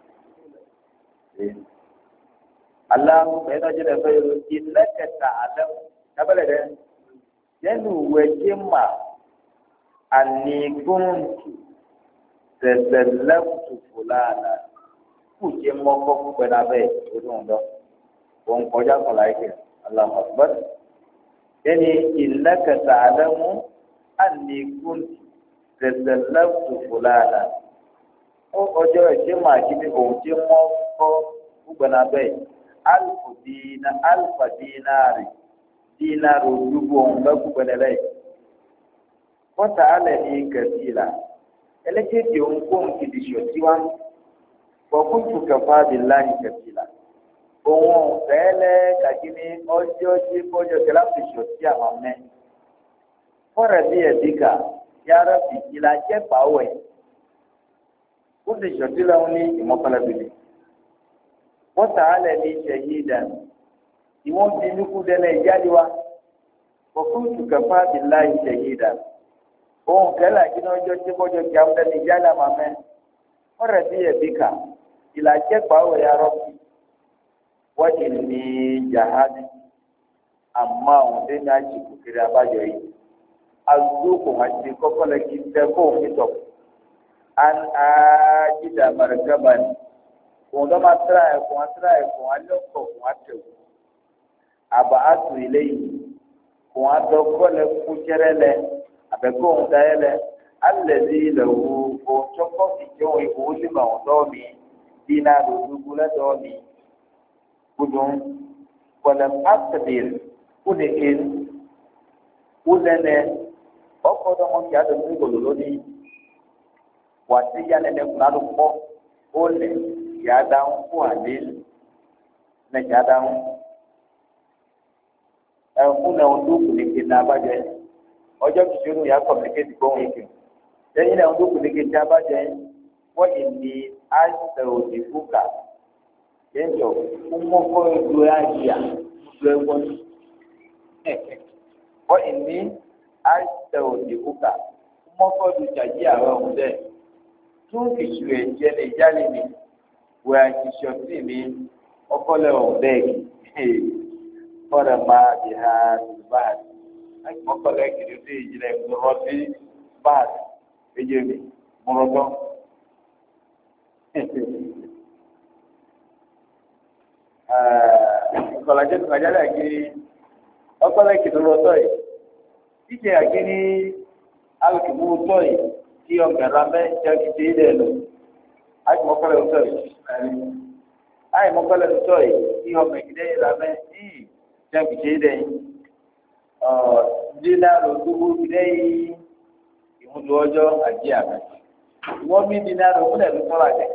[SPEAKER 1] aláàmú yẹ́n lọ́jọ́ lọ́fẹ́ rẹ̀ ìlẹ́kẹ̀tà àlẹ́mú abẹ́lẹ̀ rẹ̀ yẹ́nu wẹ̀ ṣé mà àníkúntù tẹ̀sẹ̀lẹ́kùtù fúlànà kùjẹ́ mọ́kọ́ púpẹ́ lábẹ́ ìdúndọ́ wọn kọjá kọlá yìí alámọ̀gbọ́n yẹni ìlẹ́kẹ̀tà àlẹ́mú àníkúntù tẹ̀sẹ̀lẹ́kùtù fúlànà ó ọjọ́ ìṣẹ́ máa kí ni òun jẹ́ mọ́kọ́ púpẹ́ lábẹ́ alfa dínárì dínárì ojúbọ òun bẹ́ púpẹ́ lẹ́lẹ́ kọ́tà alẹ́ ní kẹsìlá ẹlẹ́kẹ̀tì òun kó òun ti dìṣọ̀ tiwa fọkùtù kẹfà bíláì kẹsìlá òun fẹ́lẹ́ kàkíní ọjọ́ tí kọjọ kẹlá fi ṣọ̀ tí àwọn mẹ́ fọ́rẹ̀ bí ẹ̀díkà yára fi ìlà jẹ́ pàwẹ̀ ó ti ṣọ̀ tí lẹ́hún ní ìmọ̀kànlẹ́bìlì kọ́tà alẹ́ ní ṣẹ̀yí dànù ìwọ́n ti nukú dẹ́lẹ̀ ìjáde wa fọkùtù kẹfà bíláì ṣẹ̀yí dànù òun kẹlẹ àkínú ọjọ́ tí kọjọ kí àwọn ẹni ìjáde àmà mẹ́ fọ́rẹ̀ bí ẹ̀díkà ìlàjẹ́ pàwọ̀ ya rọ́bì wọ́n ti ní jahadi àmọ́ àwọn tó ní àjìkù kiri abájọ yìí azuku hadi kokola kitako mito an ajida markaban ko matra ko allo ko wato abatu ilayhi ko ado kole kujerele abeko ndayele allazi lahu ko choko kijo iuli mawdomi dina dugula domi kudun wala aqdir kudekin ulene ọkọdọ wọn kí adùn ní gbòòlò lónìí wà sí yánẹlẹ kúnadù pọ ó lẹ kí adáhùn fún àlè lẹ kí adáhùn ẹkún náà ń dúkù ní kéde abájẹ ọjọ́ kìsìrò yà kọmíníkéètì gbóhùn ìkè lẹ́yìn náà ń dúkù ní kéde abájẹ wọn ìní àìsàn òdì fúkà yẹnjọ fún mọkọ ìlú àyíyá ìlú ẹ̀wọ̀n wọn ìní àìsàn òdì fúkà fún mọkọ ìlú jàjí àwọn ọhún dẹ tún kìsìrò ẹjẹ lè jálè mi wẹ àkìsọ sí mi ọkọlẹ ọhún dẹ fọdà máa di ha báàdì láti ọkọlẹ kìdí sí ìjìnlẹ̀ ìmúrọtí báàdì ẹjẹ mi múrọtọ. Ìkọ̀lájẹ́ tó kàjálẹ̀ àgírí ọgbọ́lẹ̀ kìdúró tọ́yì tíjẹ́ àgírí alùpùpù tọ́yì tí ọgbẹ̀rọ amẹ́ jẹ́ kìdí ilẹ̀ lọ àìmọ́kọ́lẹ̀ tọ́yì àìmọ́kọ́lẹ̀ tọ́yì tí ọmọ ìgídẹ́ ìlàmẹ́ yìí jẹ́ kìdí ilẹ̀ dínà lòdúgbò ìgídẹ́ yìí ìmúdù ọjọ́ àjí àmẹ́ wọ́n mí dínà lòdúgbò tọ́lá jẹ́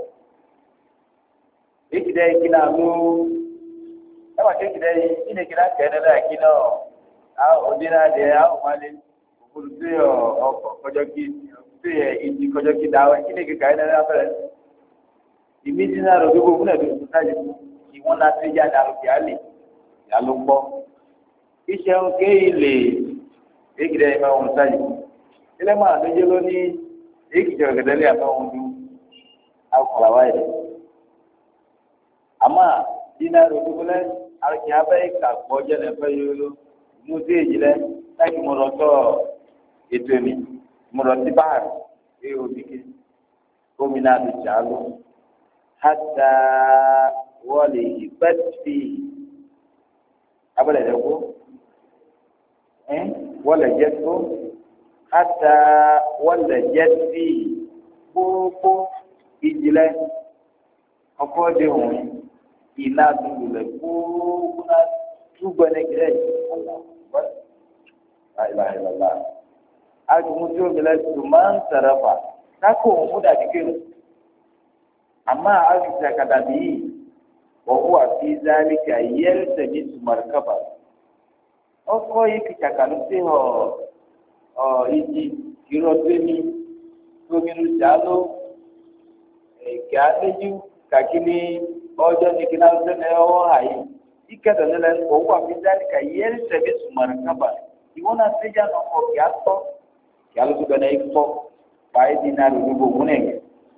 [SPEAKER 1] ekide kina lo ẹwà kékeré yìí kíni kina kẹ́ni náà kí náà a òdìnnà dẹ a òmàlẹ olùdó ọkọ kọjọ kí tó yẹ ìdí kọjọ kí dáwọ kíni kékeré yìí náà fẹrẹ ìmísí náà lọ gbogbo fúnà tó tó sáyé ìwọ̀n náà tó yá dàrú kí á lè yà ló gbọ́ iṣẹ́ òkè ilé kékeré yìí máa ń sáyé ilé máa ló yẹ lónìí èkìtì ọ̀gẹ̀dẹ̀lẹ̀ àtàwọn ọdún akọ̀là wáyé ama dina rògbòlẹ alìkìyàbẹ kakpọ jẹnẹfẹ yòló mùsèèjì lẹ láti mọlọtọ ètò mi mọlọtí báàrì ẹ òbíkẹ gómìnà àdùjálù hàtà wọlé ìpẹtì abẹlẹ dẹkọ wọlé jẹtọ hàtà wọlé jẹtì gbogbo ìjìlẹ ọkọ de wọn iná dúró lẹ gbogbo náà túbọ̀ ní kílẹ̀ aláìláìláìlá agbègbè tí o gbẹlẹ tó máa ń sara fa kákó òun mú dàbí kéwù àmọ́ àgbègbè àkàdàbí yìí wọ́n wà fi zálìkà yẹ́rì tẹ̀mí tùmọ̀rì kábà ọkọ yìí kìkàkà ló ti họ ìdí ìrọ̀ tómi tómi ló jà ló èké àlejò kakini ọjọ́ ní kí náà sẹ́ni ọwọ́ àyè ìkẹtọ̀ nílẹ̀ owó àfihàn ká yẹ́rì sẹ́bi sùmọ̀rì kábà ìwọ́n náà sẹ́jà náà kọ́ kí á tọ́ kí á lóṣù bẹ́ẹ̀ náà ikọ́ báyìí dínà lòdùgbò múnẹ̀ yẹn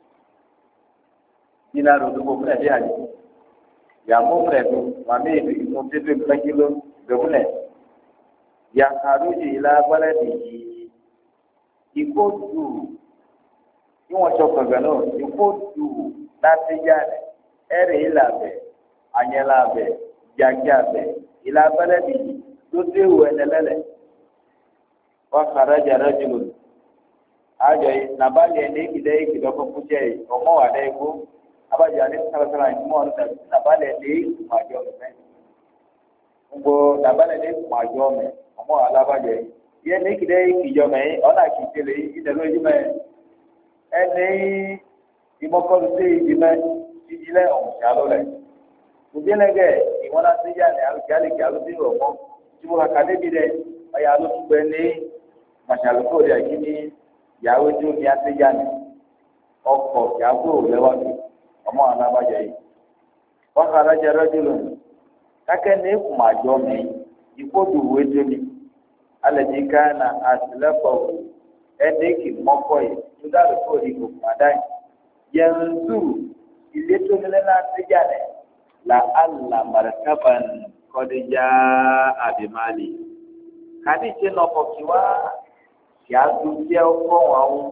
[SPEAKER 1] dínà lòdùgbò múnẹ̀ bí àyè yàmú múnẹ̀ tó màmí ìmú tètè gbẹ́kìló gbẹ̀múnẹ̀ yàkàrú yìí lágbálẹ̀ nìyí ikó dù ìwọ̀n tsọ kọ̀gẹ́ náà ikó dù láti jáde ẹrẹ ìlàbẹ anyẹlàbẹ jàjàbẹ ìlàbẹlẹ nìyí tó dé wọ ẹnẹlẹlẹ wọn kàrà jàrá jùlọ àjọ yìí nàbàlẹ ẹni ìkìlẹ ìkìlọ fúnfún jẹ yìí ọmọ wà dẹ ikú abájọ ní sàlàsàlà ìmọ ọdún nàbàlẹ ẹni ìkùmọ àjọ mẹ gbogbo nàbàlẹ ẹni ìkùmọ àjọ mẹ ọmọ wà lábàjọ yìí yẹ ní ìkìlẹ ìkìjọ mẹ ọ̀nà kìkìlẹ ìdẹ̀lójú mẹ ẹni ìmọ̀kọ́lù sí ìdílé ọ̀hún ṣàlọ́ rẹ̀. Òbílẹ̀gẹ̀ ìwọ́n náà ti yá ní alùpùpù alùpùpù ọ̀mọ́ tí mo kà débi rẹ̀ ọ̀yà alùpùpù ní màṣàlùkò rẹ̀ kí ní ìyàwó tí ó ní àtẹ́yà ní ọkọ̀ ìyàwó lẹ́wọ́dù ọmọ alábàjẹ́ yìí. Wọ́n kà lọ́jọ́ rẹ́jọ́ lónìí. Kákẹ́ ní ìkùmọ̀ àjọ mi ìkódù òwe tó mi. Alẹ́dí ká na àtìlẹ́pọ̀ ẹni kì mọ́kọ́ yìí tó dàbí kó ní ìkùmọ̀ àdáyé. Yanzu ilé tó nílẹ̀ náà ti jáde la ala markaban kọdíjà abimali kàdí ìṣe nọkọ kí wá kí a tún jẹ́ ọkọ̀ wọn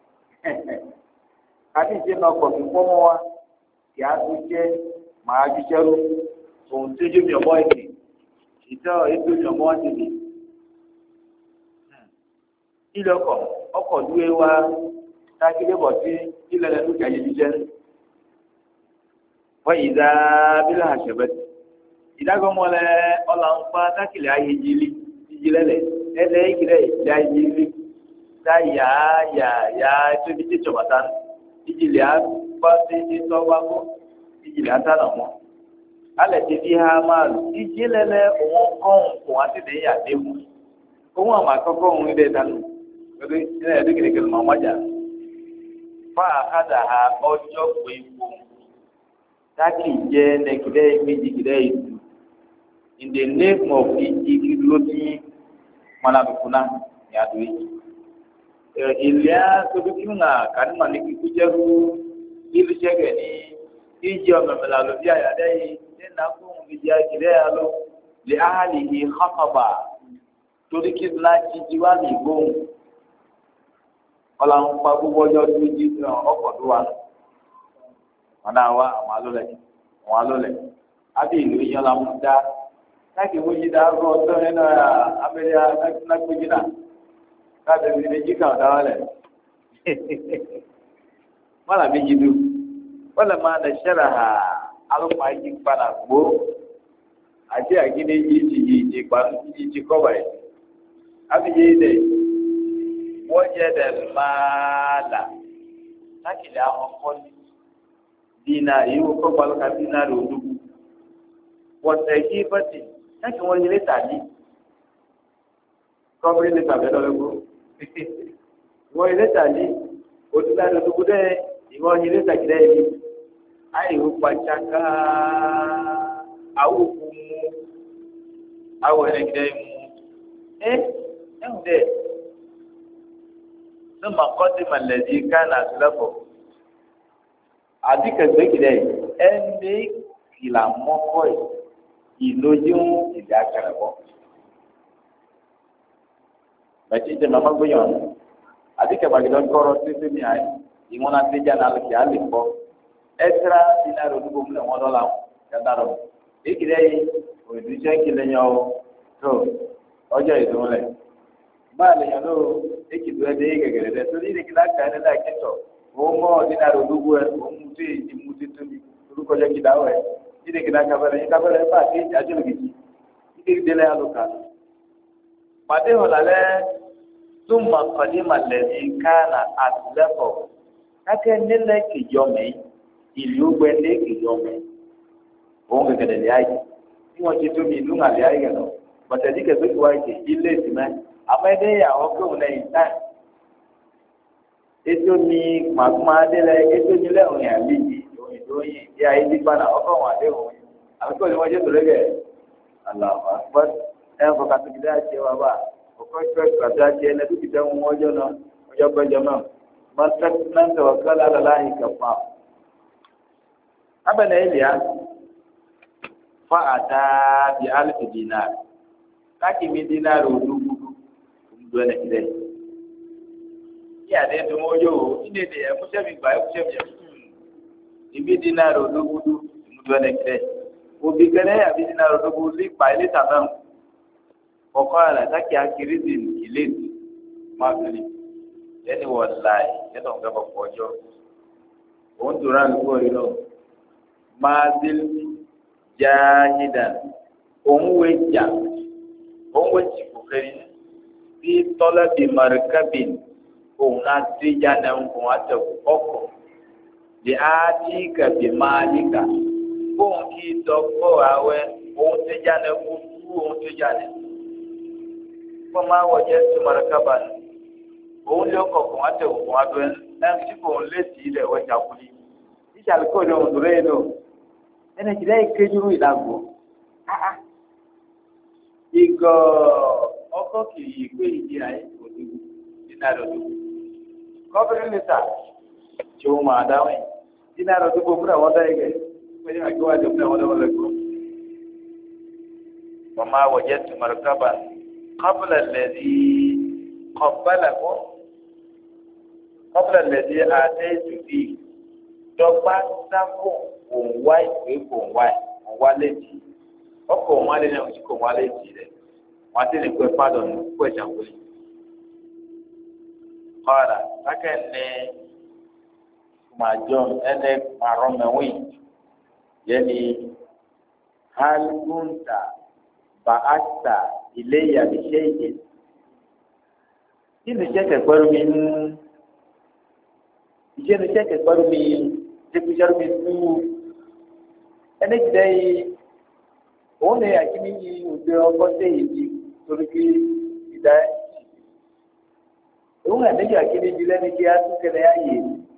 [SPEAKER 1] kàdí ìṣe náà kọ̀ sí fọ́mọ́ wa kí a tún jẹ́ màá jíjẹ́ rú òun tó jó mi ọmọ ìdè ìtọ́ ètò mi ọmọ ìdè ilé ọkọ̀ dúró wa tákìlẹ̀ bọ̀ sí ilẹ̀ lẹ́nu kí a yẹ jíjẹ́ wọ́n yìí dá bílẹ̀ àṣẹbẹ̀tì ìdágọ́mọ́lẹ̀ ọ̀làǹfà tákìlẹ̀ ayé jílẹ̀ ẹlẹ́ ìkìlẹ̀ ìjà jílẹ̀ tá yà tóbi tí tòmátà ìjìlẹ̀ àgbà tí tọ́wọ́ kó ìjìlẹ̀ àtàlà mọ́ alẹ́ ti fi ha máa lò ìjìlẹ̀ lẹ òun kọ́hún kò wá tètè yà déwu òun àmà kọ́kọ́ òun ilé dànù lórí ilẹ̀ ẹ̀dẹ́gẹ̀dẹ́gẹ̀ lọ́mọ ọmọdé fún àkàdà ha ọjọ́ pé kó táàkì jẹ́ nẹ́kìlẹ̀ méjì kìlẹ̀ ìlú in the name of ìjì lóbi mọ́nàbùkúná ní adó yìí. Ilé tóbi kí ńlá kànímà ní kíkú jẹ́rú ìlú ṣẹ́gẹ̀ ní ìjì ọ̀mẹ̀mẹ̀lá ló bí àyàdá yìí ní nàkún ìjì àkìlẹ̀ yà lọ lè áhàlì yìí hápàbà torí kí ńlá jíjí wá ní ìgbóhùn. Ọlá ń pa gbogbo ọjọ́ tó jí ọkọ̀ tó wà lọ. Wọn náà wá àwọn alólẹ̀ àbí ìlú yẹn la mú dá láti mú yí dá rọ ọtọ yẹn náà abẹ́rẹ́ anágbèjì náà káàdì ìrìnàjì kan dáwọ́ lẹ̀ wọ́n là méjì dùn wọ́n lè máa nẹ̀ṣẹ́ra ha alùpùpù ayé padà gbó àti àgídé yìí ti kọ́ wáyé àbíyé dẹ̀ wọ́n jẹ́ dẹ̀ máa là láti lè àwọn kọ́ni. Dina yiwu ko balu ka dina do dugu wata ki bati nake wani le tali ko bi le tabe do go wo le tali o dina do dugu de iwo ni le takide ni ai hu pachaka au kumu au le kide mu nde thumma qadima alladhi kana aslafu àdìkẹgbẹ kìlẹ ẹnlẹ kìlà mọkọ ìlójú ìdí akẹrẹbọ bẹtí jẹ màmá gbẹyàn àdìkẹgbàgìdọ kọrọ títí mi àyè ìwọn náà tẹjà náà lọkì á lè kọ ẹsẹrà dínà rẹ olúkọ múlẹ wọn lọlá yàtàrọ èkìlẹ yìí òdìjẹ kìlẹ yàn ó tó ọjọ ìdúró lẹ báà lè yàn ló èkìlẹ ẹdẹ gẹgẹrẹ dẹ torí ìdíkìlá kàn ẹ nílẹ kẹtọ òun mọ ọdínà rẹ olúkọ ẹ òun mú tó èyí mú tó tóbi olúkọ jẹ kìlá wẹ ìdíkìlá kábẹrẹ yín kábẹrẹ bá a kéjì àjọlùkìjì ìdíkìlẹ alùkà pàdé hàn lálẹ ثم قدم الذي كان أسلفه kákẹ́ nílẹ̀ kìjọmẹ́ ìlú gbẹ́lẹ́ kìjọmẹ́ òun gẹ́gẹ́ lè ayé tí wọ́n ti tóbi ìlú ńlá lè ayé gẹ̀ lọ bọ̀tẹ̀dí kẹ̀sọ́ ìwà ìkè ilé ìsìnmẹ́ amẹ́dẹ́ àwọn kéwòn lẹ́yìn táì ètò ní màkúmá délẹ̀ ètò ní lẹ́hùn yà léyìí òyìn tó yìn yà ayé ti gbaná ọkọ̀ wọn àdé òun àbíkọ́ ni wọ́n jẹ́ tòlẹ́ gẹ̀ aláwọ̀ àgbọ̀ ẹ̀ fọ́ kàtúkìdá àti ẹwà bá ọkọ̀ ìfẹ́ kàtúkìdá àti ẹ̀ lẹ́tùkìdá wọn ọjọ́ náà ọjọ́ pẹ́jọ náà man tawakkala ala lahi kafa abana iliya fa ata bi alf dinar kaki mi dinar odugudu ndo na kide ya de do mojo ine de e kushe mi gba e kushe mi ibi dinar odugudu ndo na kide obi kene ya bi dinar odugudu li pa ile tabam kokala taki akirizin kilezi magani yẹni wọ́n láì yẹni wọ́n gbẹ́bọ̀ pọ̀jọ́ òun tó rà lóko yìí lọ máa dé jáhídà òun wé jà òun wé tìkù kẹrin bí tọ́lá bí marikabin òun náà dé já náà òun àtẹ̀kù ọkọ̀ lè á dí kàbí máa níkà òun kì í dọ́kọ̀ àwẹ̀ òun dé já náà kú òun dé já náà fún máa wọ̀ jẹ́ tó marikaban òun lé ọkọ̀ kò wá tẹ̀ òkun wá bẹ́ẹ̀ náà tí kò ń lé sí ilẹ̀ wẹ́jà kúlí ìṣàlẹ̀ kò ní ọ̀dọ̀ rẹ̀ lọ ẹnì kìlẹ̀ ìkéjú ìdàgbò ìgọ̀ ọkọ̀ kì í pé ìdí ayé òdu dínà lọ́dún kọ́bìnrin lẹ́tà tí ó máa dáwìn dínà lọ́dún kó múra wọ́n dá ẹgẹ̀ pé ní àgbéwájú múra wọ́n dáwọ́ lẹ́kọ̀ọ́ mọ̀má wọ̀jẹ́ tùmọ̀rọ̀ kábà kábìlẹ̀ lẹ́dí ọ̀bálàkọ́ kọ́bílẹ̀ lẹ́dí àtẹ́sù bíi dọ́gba sáfò òun wá ìwé kò wá létí ọkọ̀ òun wá lé náà òsì kò wá létí rẹ̀ wọ́n ti ní pé pádọ̀ ní kó ẹ̀jà wọlé. kọ́ra lákẹ́ ní màjọ ẹnẹ màrọ́mẹ́wì yẹni haligunta bàásà ilé ìyàbí ṣéyìí kí ni iṣẹ́ kẹ̀kọ́rọ́ mi ń iṣẹ́ kẹ̀kọ́rọ́ mi tẹ́kùsọ́rọ́ mi tú ẹni jìdá yìí òun lè àkíní yìí òde ọkọ sẹ́yìn yìí torí kí ìdá òun àdéjọ àkíní yìí lẹ́ni kí á tún kẹlẹ́ ààyè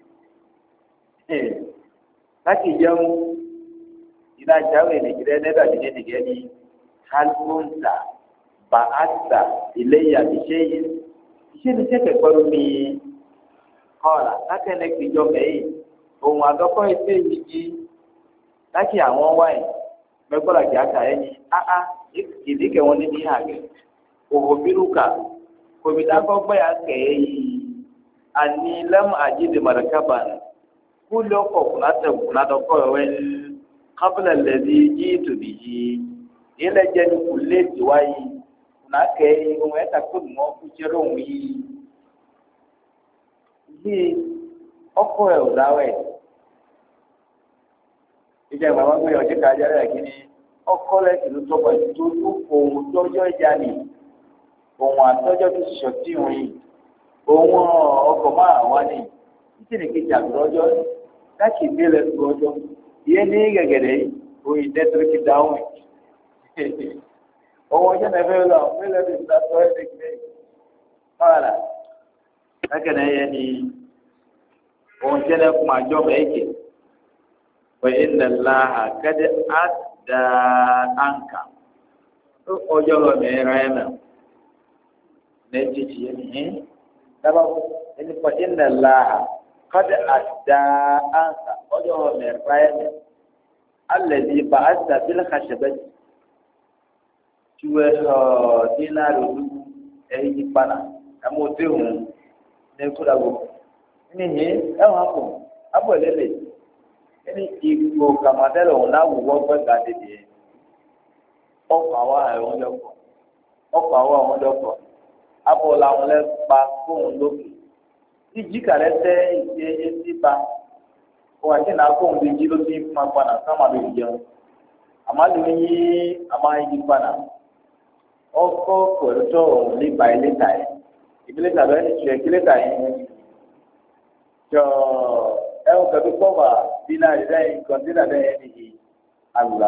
[SPEAKER 1] láti jẹun ìdá ìjáwé nìjìdá ẹ̀dá ìdílé nìjẹ́ ní haligunta bàásà ilé ìyàbí ṣéyìí iṣẹ́ ní sẹ́kẹ̀ pẹ̀lú mi kọ́ọ̀là lákẹ́lẹ́ kìjọ mẹ́yìn ohun àdọ́kọ́ iṣẹ́ yìí jí láti àwọn wáyé mẹ́gbọ́dà kí á kà ẹ́ ní áá ìdíkẹ́ wọn ní ní àgẹ̀ òwò bírúkà kòmìtà kọ́gbẹ́ yà kẹ́ ẹ́ yìí àní lẹ́mú àjíǹde màdàkábà kúlẹ̀ ọkọ̀ kùnàdọ́kọ̀ ẹ̀wẹ́ kábílẹ̀ lẹ́dí jí tòbí yìí ilẹ̀ jẹ́ ní kùlẹ̀ tiwáyé kùnàkẹ́ ohun ẹ̀ta kó mọ́ kújẹ́rọ̀ òun yìí bí ọkọ̀ ẹ̀ ò dáwẹ̀ ìjà ìgbà wọn gbé ọjọ́ kájà rẹ̀ kí ni ọkọ̀ lẹ́sìn ló tọ́gbà tó tó ohun tọ́jọ́ ìjà ni ohun àtọ́jọ́ tó ṣọ̀tì òun yìí ohun ọkọ̀ máa wá ní títí ní kejì àgbọ̀rọ̀jọ́ láti ìgbé lẹ́sìn ọjọ́ ìyẹn ní gẹ̀gẹ̀dẹ̀ yìí òyìn dẹ́tírìkì dáhùn ohun ọjọ́ náà fẹ́ lọ mílẹ̀ ní ìdásọ́ ẹ̀ẹ́dẹ́gbẹ́ ọ̀rà lákẹ́nà yẹn ni ohun jẹ́lẹ̀ kún àjọ mẹ́ẹ̀kẹ́ wọ́n iná láhà kẹ́dẹ́ àdá ànkà ọjọ́ lọ mẹ́ẹ̀rẹ́ ẹ̀ náà lẹ́ẹ̀jẹ̀jì yẹn ni dábàá ẹni pọ̀ iná láhà kẹ́dẹ́ àdá ànkà ọjọ́ lọ mẹ́ẹ̀rẹ́ ẹ̀ náà alẹ́ ní bá àdá bílẹ̀ kàṣẹ́bẹ́jì tiwɛ dinari olu ɛyi kpana amewo de ŋu ne kura go ne nye ɛwɔ akɔ abɔ lele ɛni igbo kama ɖe le ŋu na wu wɔgbɛ ga dede ɔkpa wa ɛwɔ lɛ kɔ ɔkpa wa ɛwɔ lɛ kɔ abɔ la ŋu lɛ kpa fóun lókè idzi ka lɛ tɛ ìdí eti ba wọ́n àti nà fóun di dzi ló ti ma kpana kama do ìdíyɛn amadu yi ama yi kpana. Ọkọ pẹ̀lú nípa ìlétà yẹn ìbílẹ̀tà bẹ́ẹ̀ ni tiẹ̀ kílẹ̀tà yẹn jọ ẹ̀wọ̀n kẹ́bí kọ́ba dínárì lẹ́yìn kọ́ńtínà lẹ́yìn nìyí àlà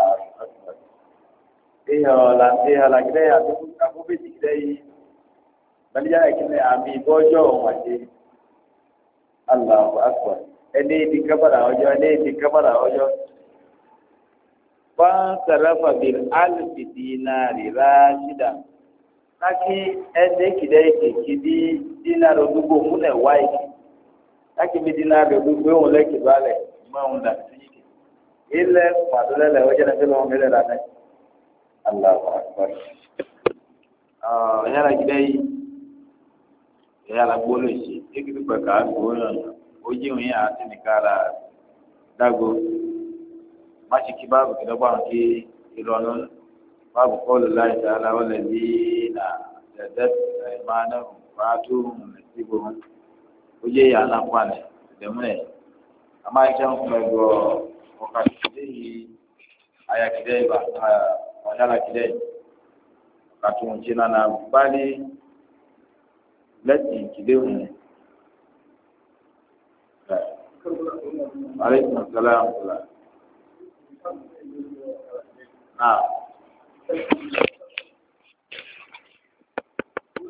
[SPEAKER 1] ìhàlà gílẹ̀ àkóbèjì gílẹ̀ yìí balija kílẹ̀ àmì ìbọ́jọ́ ọ̀hún àti àlà àkọ́ ẹni ìdí kábàrà ọjọ́. Fansarafa bil alfi dinari rashida kaki ede kide kidi dinari odugbo mune waiki kaki mi dinari odugbo ehun leki bale ma hun da tiji ile padole le oje na pelo mele la ne Allahu akbar yala kide yala bolo shi ekiti pa ka go yan oji hun ya ati ni kala dago mashi kibabu kidogo ki irono babu qawli llahi ta'ala walladhina jadat aymanahum fatuhum nasibuhum oje ya na kwane demune ama ikan kumego wakati hii aya kidai ba wanyala kidai wakati mchina na bali lati kidai alaykum assalam.